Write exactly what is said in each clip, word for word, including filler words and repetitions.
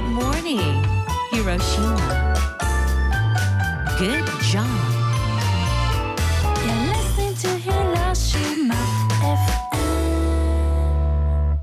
morning, Hiroshima. Good job. You're listening to Hiroshima エフエム。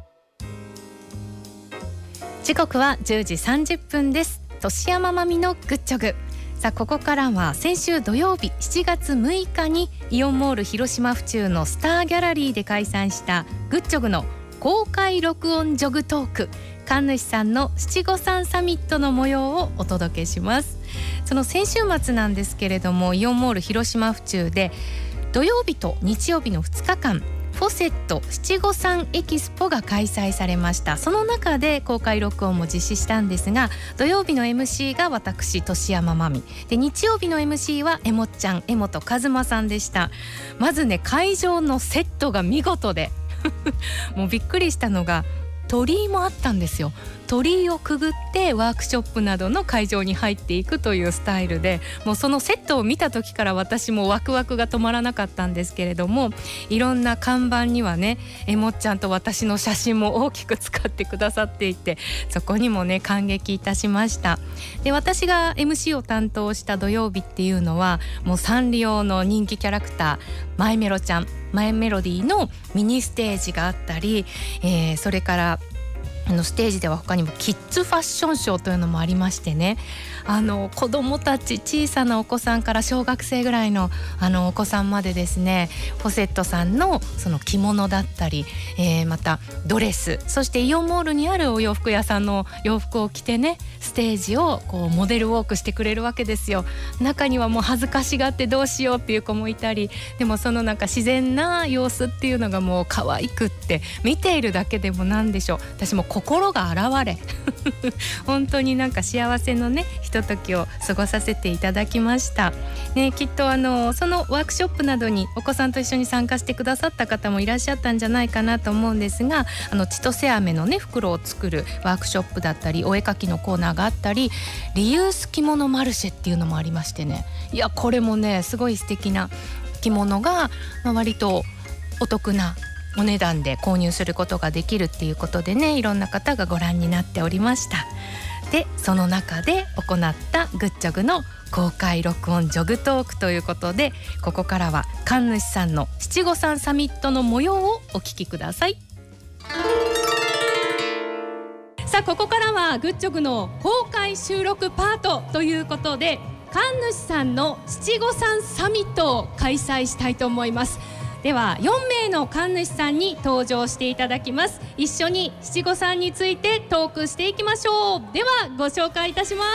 時刻はじゅうじさんじゅっぷんです。年山まみのグッチョグ。さあここからは先週土曜日しちがつむいかにイオンモール広島府中のスターギャラリーで開催したグッチョグの公開録音ジョグトーク、神主さんの七五三サミットの模様をお届けします。その先週末なんですけれども、イオンモール広島府中で土曜日と日曜日のふつかかんフォセット七五三エキスポが開催されました。その中で公開録音も実施したんですが、土曜日の エムシー が私年山まみで、日曜日の エムシー はえもっちゃん江本和馬さんでした。まずね、会場のセットが見事でもうびっくりしたのが鳥居もあったんですよ。鳥居をくぐってワークショップなどの会場に入っていくというスタイルで、もうそのセットを見た時から私もワクワクが止まらなかったんですけれども、いろんな看板にはねえもっちゃんと私の写真も大きく使ってくださっていて、そこにもね感激いたしました。で、私が エムシー を担当した土曜日っていうのはもうサンリオの人気キャラクターマイメロちゃん、マイメロディーのミニステージがあったり、えー、それからあのステージでは他にもキッズファッションショーというのもありましてね、あの子どもたち、小さなお子さんから小学生ぐらいのあのお子さんまでですね、フォセットさんのその着物だったり、えー、またドレス、そしてイオンモールにあるお洋服屋さんの洋服を着てね、ステージをこうモデルウォークしてくれるわけですよ。中にはもう恥ずかしがってどうしようっていう子もいたり、でもそのなんか自然な様子っていうのがもう可愛くって、見ているだけでもなんでしょう、私も心が洗われ本当になんか幸せのねひとときを過ごさせていただきました、ね、きっとあのそのワークショップなどにお子さんと一緒に参加してくださった方もいらっしゃったんじゃないかなと思うんですが、あの千歳飴のね袋を作るワークショップだったり、お絵描きのコーナーがあったり、リユース着物マルシェっていうのもありましてね、いやこれもねすごい素敵な着物が、まあ、割とお得なお値段で購入することができるっていうことでね、いろんな方がご覧になっておりました。で、その中で行ったグッチョグの公開録音ジョグトークということで、ここからは神主さんの七五三サミットの模様をお聞きください。さあここからはグッチョグの公開収録パートということで、神主さんの七五三サミットを開催したいと思います。ではよんめいの神主さんに登場していただきます。一緒に七五三についてトークしていきましょう。ではご紹介いたします。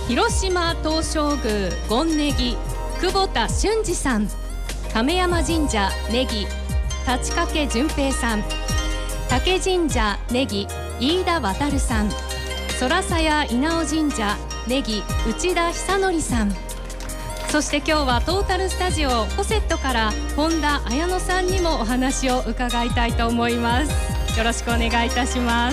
広島東照宮権ネギ久保田俊二さん、亀山神社ネギ立掛淳平さん、竹神社ネギ飯田渉さん、空鞘稲尾神社ネギ内田久則さん、そして今日はトータルスタジオフォセットから本田彩乃さんにもお話を伺いたいと思います。よろしくお願いいたします。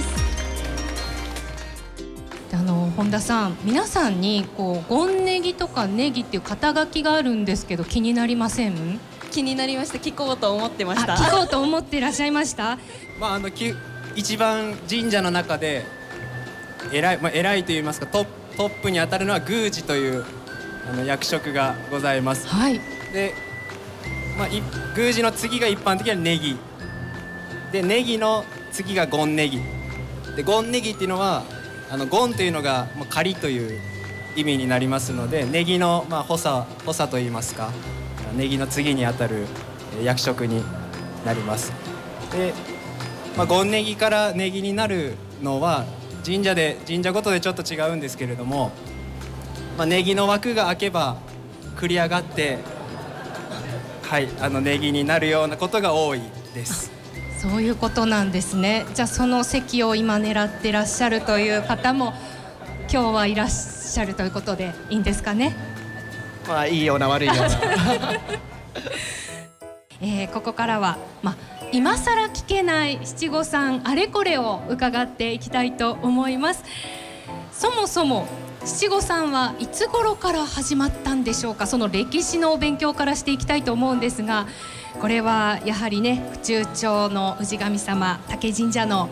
あの本田さん、皆さんにこう権ネギとかネギっていう肩書きがあるんですけど、気になりません？ 気になりました。聞こうと思ってました。 聞こうと思っていらっしゃいましたまあ、あのき一番神社の中で偉い、まあ、偉いといいますかトップ、トップに当たるのは宮司というあの役職がございます、 はい。 で、まあ、い宮司の次が一般的にはネギで、ネギの次が権ネギで、権ネギっていうのはあの権というのがもう仮という意味になりますので、ネギの、まあ、補佐補佐といいますか、ネギの次にあたる役職になります。で、まあ、権ネギからネギになるのは神社で神社ごとでちょっと違うんですけれども、まあ、ネギの枠が開けば繰り上がって、はい、あのネギになるようなことが多いです。 そういうことなんですね。じゃあその席を今狙ってらっしゃるという方も今日はいらっしゃるということでいいんですかね。 まあいいような悪いような、 えー、ここからは、まあ、今更聞けない七五三あれこれを伺っていきたいと思います。そもそも七五三はいつ頃から始まったんでしょうか。その歴史のお勉強からしていきたいと思うんですが、これはやはりね府中町の氏神様竹神社の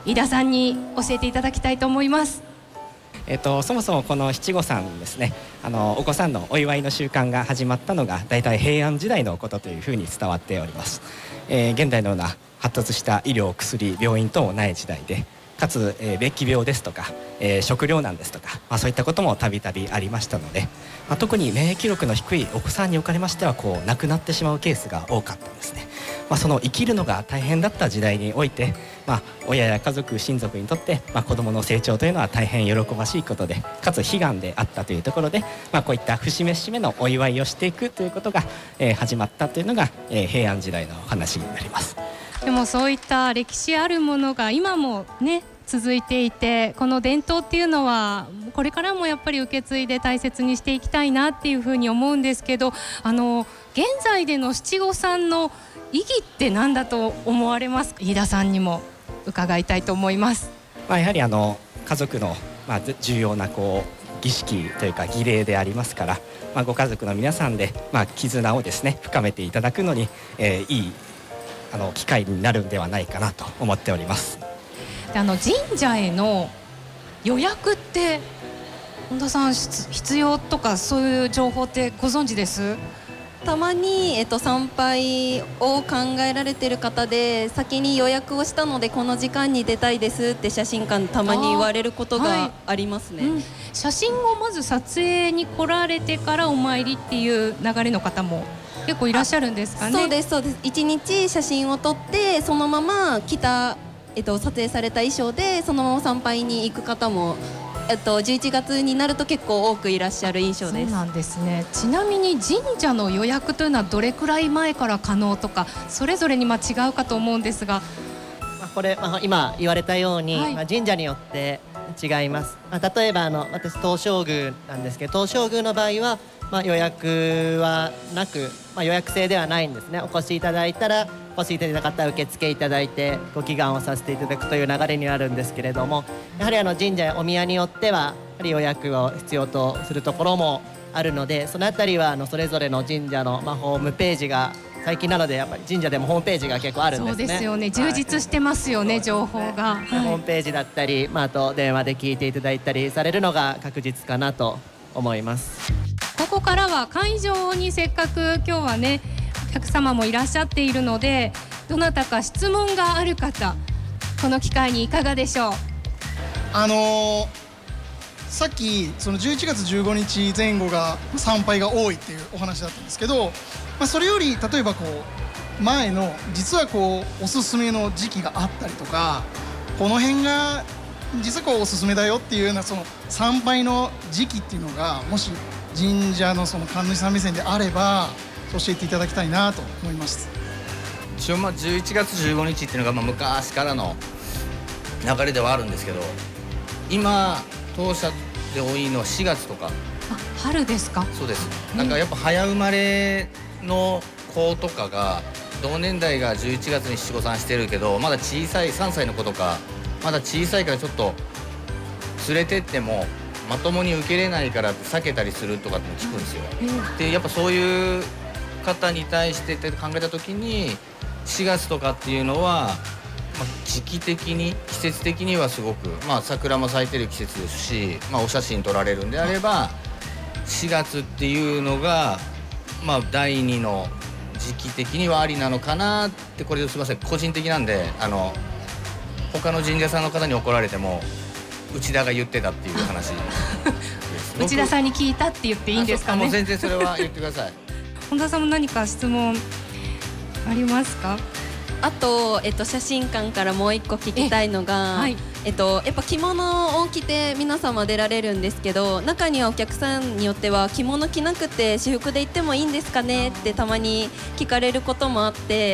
飯田さんに教えていただきたいと思います。 えっと、そもそもこの七五三ですね、あのお子さんのお祝いの習慣が始まったのが大体平安時代のことというふうに伝わっております。えー、現代のような発達した医療、薬、病院等もない時代で、かつ、えー、烈気病ですとか、えー、食糧難ですとか、まあ、そういったこともたびたびありましたので、まあ、特に免疫力の低いお子さんにおかれましてはこう亡くなってしまうケースが多かったんですね。まあ、その生きるのが大変だった時代において、まあ、親や家族親族にとって、まあ、子どもの成長というのは大変喜ばしいことで、かつ悲願であったというところで、まあ、こういった節目節目のお祝いをしていくということが、えー、始まったというのが、えー、平安時代の話になります。 でもそういった歴史あるものが今もね続いていて、この伝統っていうのはこれからもやっぱり受け継いで大切にしていきたいなっていうふうに思うんですけど、あの現在での七五三の意義って何だと思われますか？飯田さんにも伺いたいと思います。 まあ、やはりあの家族の、まあ、重要なこう儀式というか儀礼でありますから、まあ、ご家族の皆さんで、まあ、絆をですね深めていただくのに、えー、いいあの機会になるんではないかなと思っております。 であの神社への予約って本田さん必要とかそういう情報ってご存知です？ たまに、えっと、参拝を考えられている方で先に予約をしたのでこの時間に出たいですって写真館たまに言われることがありますね。 はい、うん、写真をまず撮影に来られてからお参りっていう流れの方も結構いらっしゃるんですかね？ そうですそうです。いちにち写真を撮ってそのまま着た、えっと、撮影された衣装でそのまま参拝に行く方も、えっと、じゅういちがつになると結構多くいらっしゃる印象です。 そうなんですね。ちなみに神社の予約というのはどれくらい前から可能とかそれぞれにまあ違うかと思うんですが、 まあ、これ、まあ、今言われたように、 はい、 まあ、神社によって違います。まあ、例えばあの私東照宮なんですけど、東照宮の場合は、まあ、予約はなく、まあ、予約制ではないんですね。お越しいただいたらお越しいただいた方は受付いただいてご祈願をさせていただくという流れになるんですけれども、やはりあの神社やお宮によってはやはり予約を必要とするところもあるので、そのあたりはあのそれぞれの神社の、まあ、ホームページが最近なのでやっぱり神社でもホームページが結構あるんですね。 そうですよね、充実してますよね、はい、情報が、はい、 ホームページだったり、まあ、あと電話で聞いていただいたりされるのが確実かなと思います。 ここからは会場にせっかく今日はねお客様もいらっしゃっているので、どなたか質問がある方この機会にいかがでしょう？ あのー、さっきそのじゅういちがつじゅうごにちぜん後が参拝が多いっていうお話だったんですけど、まあ、それより例えばこう前の実はこうおすすめの時期があったりとか、この辺が実はこうおすすめだよっていうようなその参拝の時期っていうのがもし神社のその神主さん目線であれば教えていただきたいなと思います。 一応まあじゅういちがつじゅうごにちっていうのがまあ昔からの流れではあるんですけど、今当社で多いのはしがつとか。あ、 春ですか？ そうです。なんかやっぱ早生まれの子とかが同年代がじゅういちがつに七五三してるけど、まだ小さいさんさいの子とかまだ小さいからちょっと連れてってもまともに受けれないからって避けたりするとかって聞くんですよ。でやっぱそういう方に対してって考えた時にしがつとかっていうのは、まあ、時期的に季節的にはすごく、まあ、桜も咲いてる季節ですし、まあ、お写真撮られるんであればしがつっていうのが、まあ、だいにの時期的にはありなのかなって。これすいません個人的なんであの他の神社さんの方に怒られても内田が言ってたっていう話です内田さんに聞いたって言っていいんですかね？ もう全然それは言ってください。 本田さんも何か質問ありますか？ あと、えっと、写真館からもう一個聞きたいのが、はい、えっと、やっぱ着物を着て皆様出られるんですけど、中にはお客さんによっては着物着なくて私服で行ってもいいんですかねってたまに聞かれることもあって、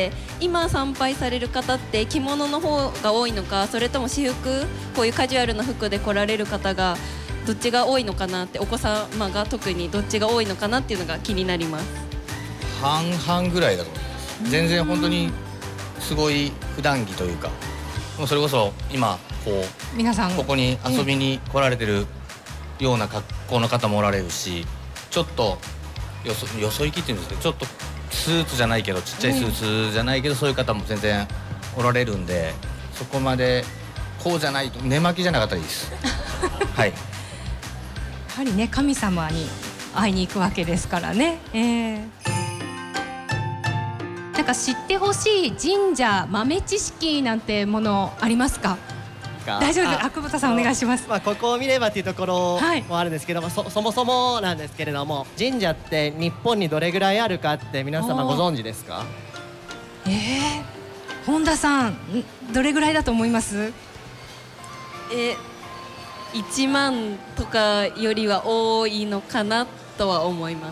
今参拝される方って着物の方が多いのか、それとも私服こういうカジュアルな服で来られる方がどっちが多いのかなって、お子様が特にどっちが多いのかなっていうのが気になります。 半々ぐらいだと思います。全然本当にすごい普段着というか、もうそれこそ今こう皆さんここに遊びに来られてるような格好の方もおられるし、ちょっとよそよそ行きっていうんですけど、ちょっとスーツじゃないけどちっちゃいスーツじゃないけどそういう方も全然おられるんで、そこまでこうじゃないと寝巻きじゃなかったらいいですはい。 やはりね神様に会いに行くわけですからね、えー、なんか知ってほしい神社豆知識なんてものありますか？大丈夫です。あ、久保田さんお願いします。 まあ、ここを見ればというところもあるんですけども、はい、そ, そもそもなんですけれども、神社って日本にどれぐらいあるかって皆様ご存知ですか？ えー、本田さんどれぐらいだと思います？ えいちまんとかよりは多いのかなとは思います。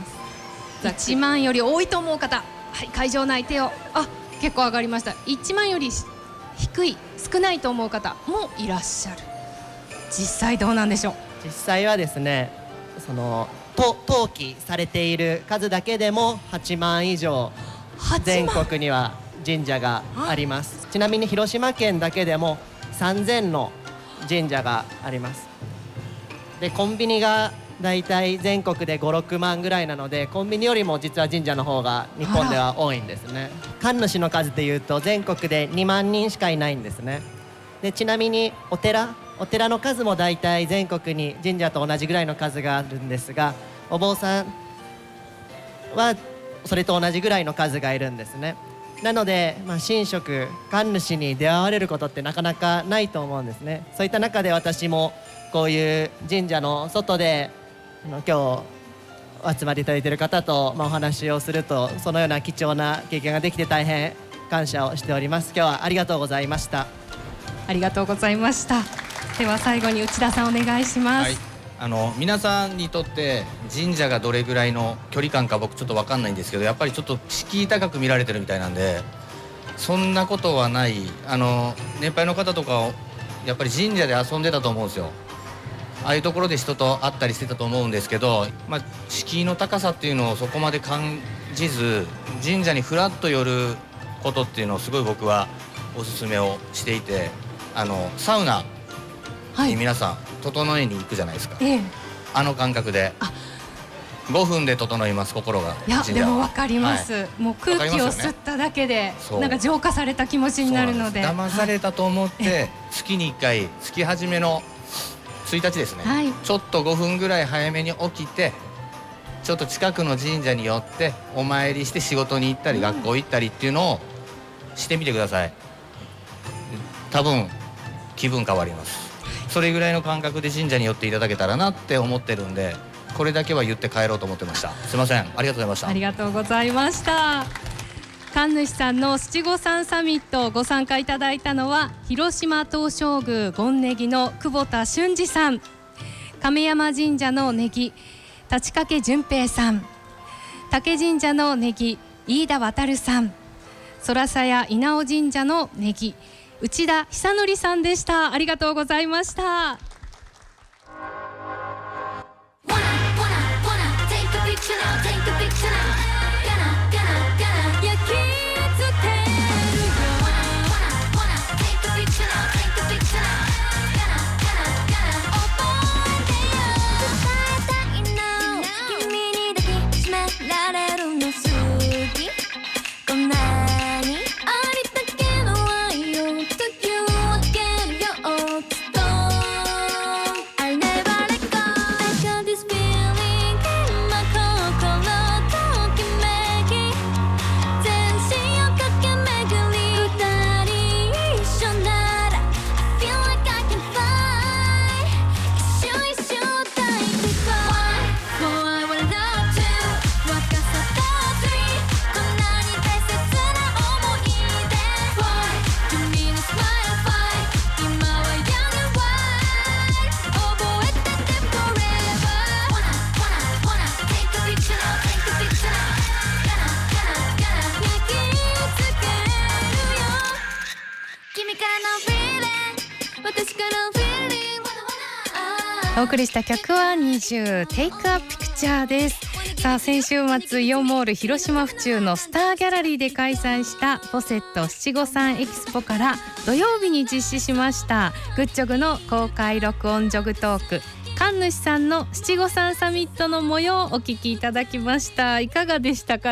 いちまんより多いと思う方、はい、会場内手を、あ、結構上がりました。いちまんより低い少ないと思う方もいらっしゃる。実際どうなんでしょう？ 実際はですね、そのと登記されている数だけでもはちまん以上全国には神社があります。ちなみに広島県だけでもさんぜんの神社があります。でコンビニがだいたい全国でご、ろくまんぐらいなので、コンビニよりも実は神社の方が日本では多いんですね。神主の数でいうと全国でにまんにんしかいないんですね。でちなみにお寺お寺の数もだいたい全国に神社と同じぐらいの数があるんですが、お坊さんはそれと同じぐらいの数がいるんですね。なので、まあ、神職神主に出会われることってなかなかないと思うんですね。そういった中で私もこういう神社の外で今日お集まりいただいている方と、まあ、お話をすると、そのような貴重な経験ができて大変感謝をしております。今日はありがとうございました。 ありがとうございました。では最後に内田さんお願いします。 はい、あの皆さんにとって神社がどれぐらいの距離感か僕ちょっと分かんないんですけど、やっぱりちょっと敷居高く見られてるみたいなんで、そんなことはない。あの年配の方とかやっぱり神社で遊んでたと思うんですよ。ああいうところで人と会ったりしてたと思うんですけど、まあ、敷居の高さっていうのをそこまで感じず、神社にふらっと寄ることっていうのをすごい僕はおすすめをしていて、あのサウナに皆さん整えに行くじゃないですか、 ええ、 あの感覚でごふんで整います、心が。 いやでも分かります、はい、もう空気を吸っただけで、ね、なんか浄化された気持ちになるので、 騙されたと思って、はい、月にいっかい月初めのついたちですね、はい、ちょっとごふんぐらい早めに起きて、ちょっと近くの神社に寄ってお参りして仕事に行ったり、うん、学校行ったりっていうのをしてみてください。多分気分変わります。それぐらいの感覚で神社に寄っていただけたらなって思ってるんで、これだけは言って帰ろうと思ってました。すいません、ありがとうございました。 ありがとうございました。神主さんの七五三サミットご参加いただいたのは、広島東照宮権ネギの久保田俊二さん、亀山神社のネギ立掛淳平さん、竹神社のネギ飯田航さん、空鞘稲尾神社のネギ内田久則さんでした。ありがとうございました。お送りした曲はにじゅう Take a Picture です。さあ先週末イオンモール広島府中のスターギャラリーで開催したポセット七五三エキスポから土曜日に実施しましたグッチョグの公開録音ジョグトーク、神主さんの七五三サミットの模様をお聞きいただきました。いかがでしたかね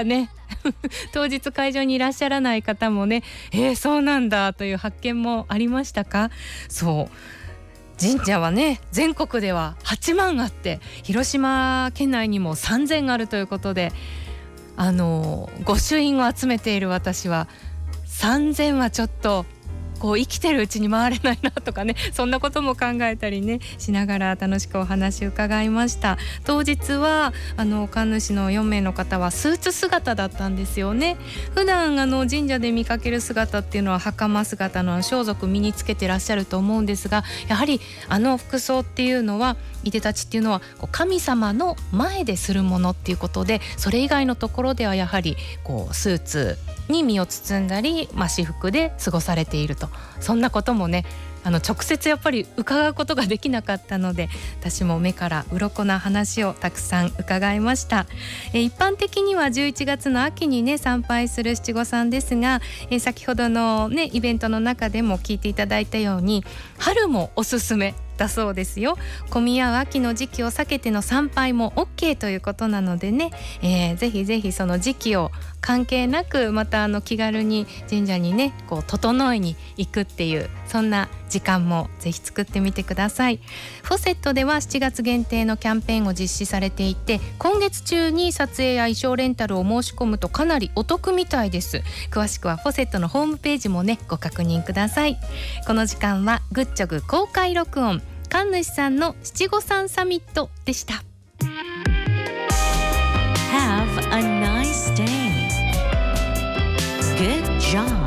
当日会場にいらっしゃらない方もね、えー、そうなんだという発見もありましたか？そう神社はね全国でははちまんあって広島県内にもさんぜんあるということで、あの御朱印を集めている私はさんぜんはちょっとこう生きてるうちに回れないなとかね、そんなことも考えたりねしながら楽しくお話伺いました。当日はあの神主のよんめいの方はスーツ姿だったんですよね。普段あの神社で見かける姿っていうのは袴姿の装束身につけてらっしゃると思うんですが、やはりあの服装っていうのはいでたちっていうのはこう神様の前でするものっていうことで、それ以外のところではやはりこうスーツに身を包んだり、まあ、私服で過ごされていると、そんなこともねあの直接やっぱり伺うことができなかったので、私も目から鱗な話をたくさん伺いました。え一般的にはじゅういちがつの秋にね参拝する七五三ですが、え先ほどのねイベントの中でも聞いていただいたように春もおすすめだそうですよ。混み合う秋の時期を避けての参拝も OK ということなのでね、えー、ぜひぜひその時期を関係なくまたあの気軽に神社にねこう整いに行くっていう、そんな時間もぜひ作ってみてください。フォセットではしちがつ限定のキャンペーンを実施されていて、今月中に撮影や衣装レンタルを申し込むとかなりお得みたいです。詳しくはフォセットのホームページもねご確認ください。この時間はグッチョグ公開録音、神主さんの七五三サミットでした。 Have a nice day. Good job.